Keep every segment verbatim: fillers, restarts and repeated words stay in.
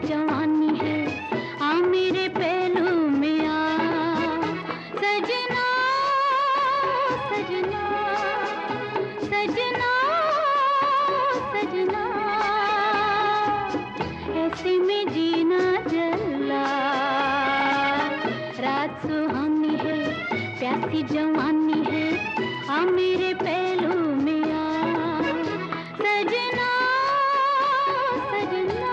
जवानी है, आ मेरे पहलू में आ सजना सजना सजना सजना, ऐसे में जीना जला। रात सुहानी है, प्यासी जवानी है, आ मेरे पहलू में आ सजना सजना।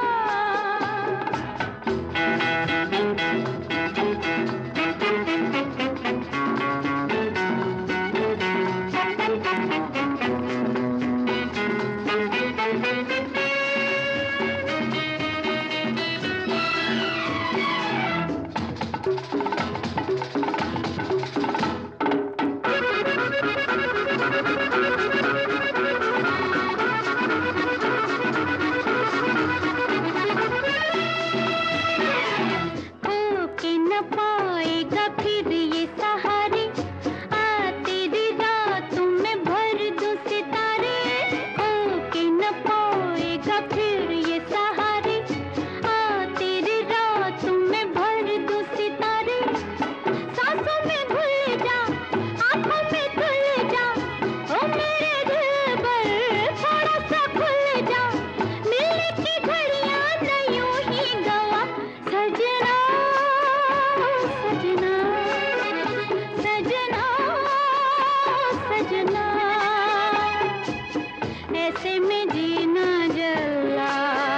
ऐसे में जीना जला।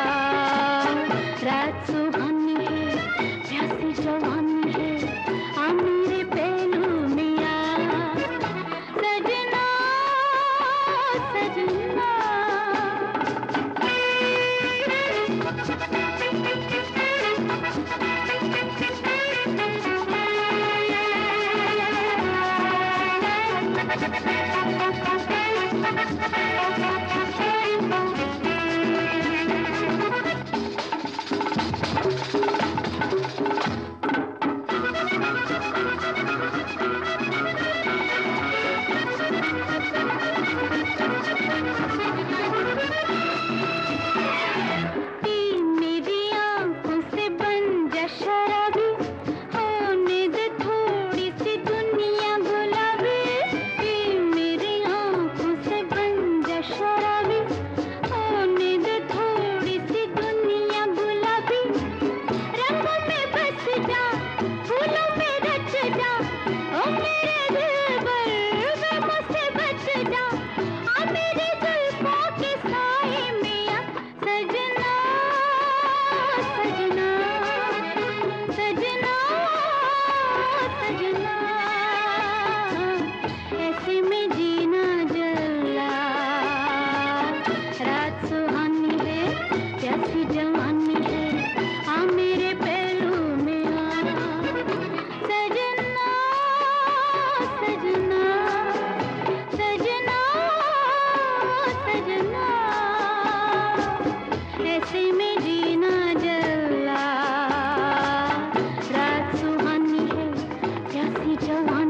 रात सुहानी है, प्यासी जवानी है, आ मेरे पहलू में आ सजना सजना। जवानी है, आ मेरे पहलू में आ सजना सजना सजना सजना। ऐसे में जीना जला। रात सुहानी है, प्यासी जवानी